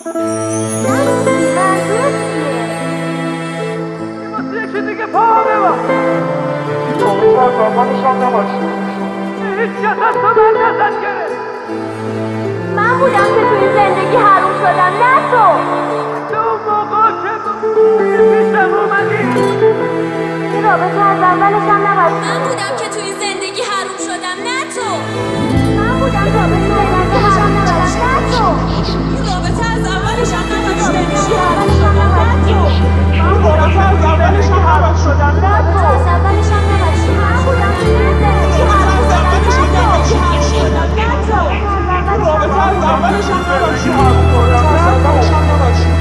یکی دیگه پا ببر. زمانشان نباشی. هیچ کس از تو من نزد گرفت. من بودم که توی زندگی حروم شدم، نه تو. تو اون موقع که پیشم اومدی این رابطه از اولش هم نباشی. من بودم که توی زندگی حروم شدم، نه تو. من بودم که توی زندگی حروم شدم، نه تو. این رابطه از اولش هم نباشی. من رابطه از اولش هم عوض شدم، نه تو. از اولش هم نباشی. من بودم که توی زندگی حروم شدم، نه تو. رابطه از اولش هم نباشی. رابطه از اولش هم نباشی.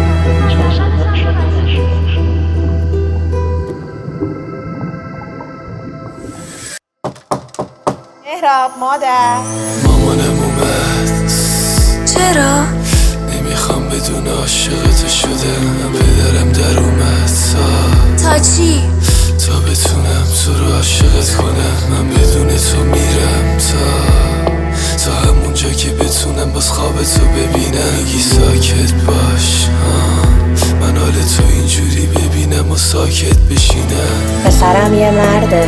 مهراب مادر مامانم اومد. چرا؟ نمیخوام بدون عاشقت شدم. پدرم در اومد تا چی؟ تا بتونم تو رو عاشقت کنم. من بدون تو میرم تا همونجا که بتونم باز خواب تو ببینم. میگی ساکت باش من حال تو اینجوری ببینم و ساکت بشینم. پسرم یه مرده.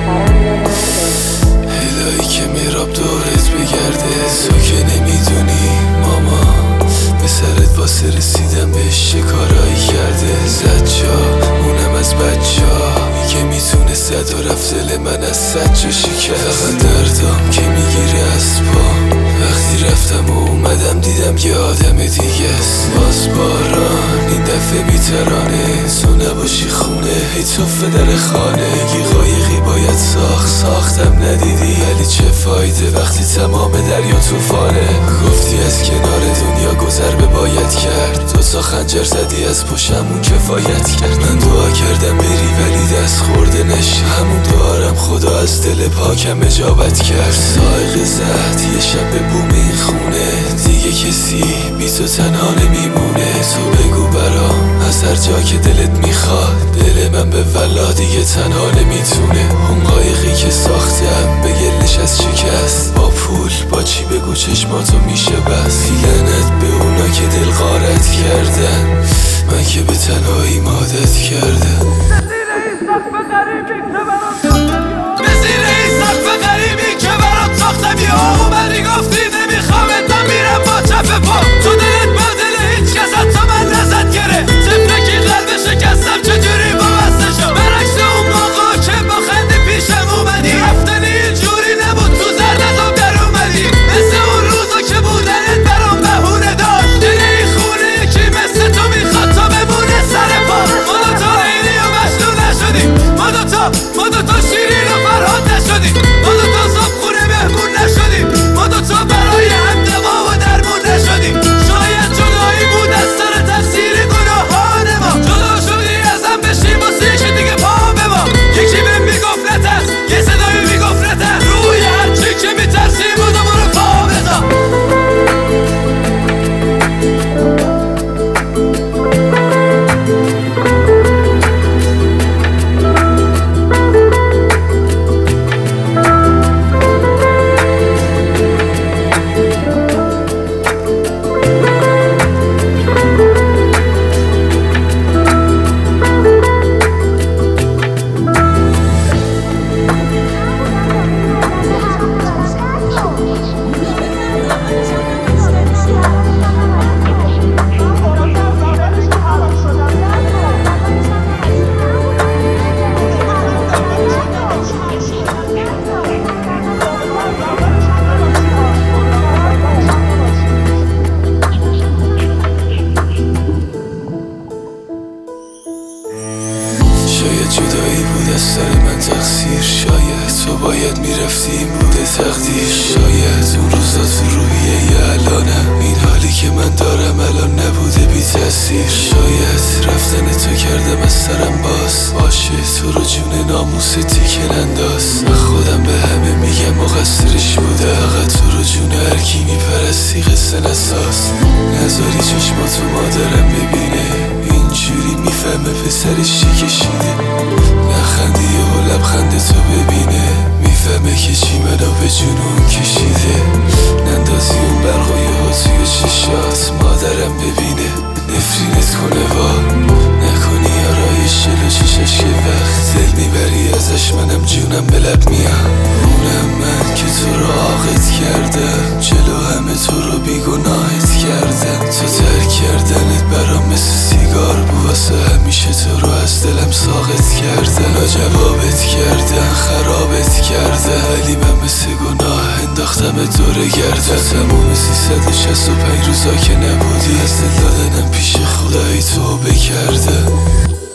الهی که مهراب دورت بگرده. تو که نمیدونی ماما سرت واسه رسیدم بهش چه کارایی کرده. زد جا اونم از بچه‌ها که میتونه زد و رفت دل من از صد جا شکست. فقط دردام که میگیره از پام وقتی رفتم و اومدم دیدم یه آدم دیگه است. باز باران این دفعه بی‌ترانه. تو نباشی خونه هی توفه در خانه. یه قایقی باید ساختم ندیدی. ولی چه فایده وقتی تمام دریا طوفانه. گفتی از کنار دنیا گذر به باید کرد. تو تا خنجر زدی از پشمون کفایت کرد. من دعا کردم بری ولی دست خورده نشی. همون دعارم خدا از دل پاکم اجابت کرد. سائق زد یه شب به بوم این خونه. دیگه کسی بی تو تنها نمیمونه. تو بگو برام از هر جا که دلت میخواد. دل من به ولا دیگه تنها نمیتونه. اون قایقی که ساختم به گلش از شکست. با پول با چی بگو چشماتو میشه بس. لعنت به اونا که دل غارت کردن. من که به تنهایی مادت کردم. به زیر این سقف غریبی که برات ساختم یا اومدی گفتی نمیخوامت من میرم با چپ پا. تو دلت با دل هیچ کس از تو من نزد گره. طفلکی قلب شکستم چجوری وابسته شد. برعکس اون موقع که با خنده پیشم اومدی. رفتنی اینجوری نبود تو زردتم در اومدی. مثل اون روزا که بودنت برام بهونه داشت. دل این خونه یکی مثل تو میخواد تا بمونه سر پا. ما دوتا لیلی و مجنون نشدیم. ما دوتا شیرین و فرهاد نشدیم. ما دوتا صبحونه مهمون نشدیم. ما دوتا برای هم دوا و درمون نشدیم. شاید جدایی بود از سر تقصیر گناهان ما. جدا شدی ازم بشیم واسه یکی دیگه پا به ما. یکی بهم میگفت نترس یه صدایی میگفت نترس. روی هرچی که میترسی بود و برو پا بذار. شاید جدایی بود از سر من تقصیر. شاید تو باید میرفتی این بوده تقدیر. شاید اون روزا تو روحیه الانم این حالی که من دارم الان نبوده بی تأثیر. شاید رفتن تو کردم از سرم باشه تو رو جون ناموس تیکن انداز. من خودم به همه میگم مقصرش بوده. فقط تو رو جون هرکی میپرستی قصه نساز. نذاری چشماتو مادرم ببینه اینجوری میفهمه پسرش چی کشیده. نخندی و لبخند تو ببینه میفهمه که چی منو به جنون کشیده. نندازی اون برقای ها توی چشات مادرم ببینه نفرینت کنه وا نکنی آرایش جلو چشش که وقت دل میبری ازش منم جونم به لب میام اونم من که تو رو عاقت کردم جلو همه تو رو بیگناهت کردم تو ترک کردنت برام مثل سیگار بود واسه همیشه تو رو از دلم ساقط کردن و جوابت کردن خرابت کرده ولی من مثل گناه انداختم دور گرده تموم 365 روزا که نبودی از دل دادنم پیش خدایی توبه کرده